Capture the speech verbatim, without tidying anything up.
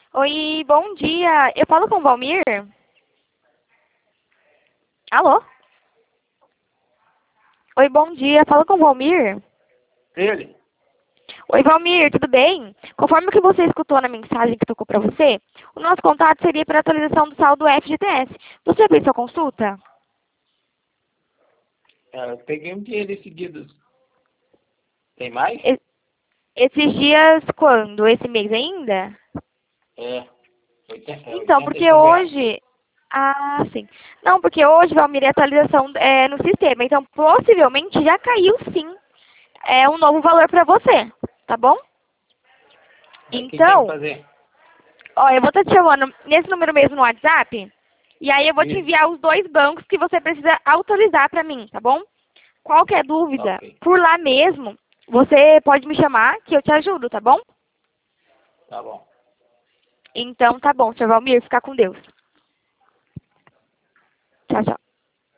Oi, bom dia. Eu falo com o Valmir? Alô? Oi, bom dia. Fala com o Valmir? Ele? Oi, Valmir, tudo bem? Conforme o que você escutou na mensagem que tocou para você, o nosso contato seria para atualização do saldo F G T S. Você fez sua consulta? É, eu peguei um dinheiro seguido. Tem mais? E- Esses dias, quando? Esse mês ainda? É. oitenta, é Então, oitenta e porque cinco reais. hoje... Ah, sim. Não, porque hoje, Valmir, é atualização é, no sistema. Então, possivelmente já caiu, sim. É um novo valor para você, tá bom? Aí o que tem que Então, fazer? ó, eu vou estar te chamando nesse número mesmo no WhatsApp. E aí eu vou te Isso. enviar os dois bancos que você precisa autorizar para mim, tá bom? Qualquer dúvida, Ok. por lá mesmo, você pode me chamar que eu te ajudo, tá bom? Tá bom. Então tá bom, senhor Valmir, fica com Deus. Tchau, tchau.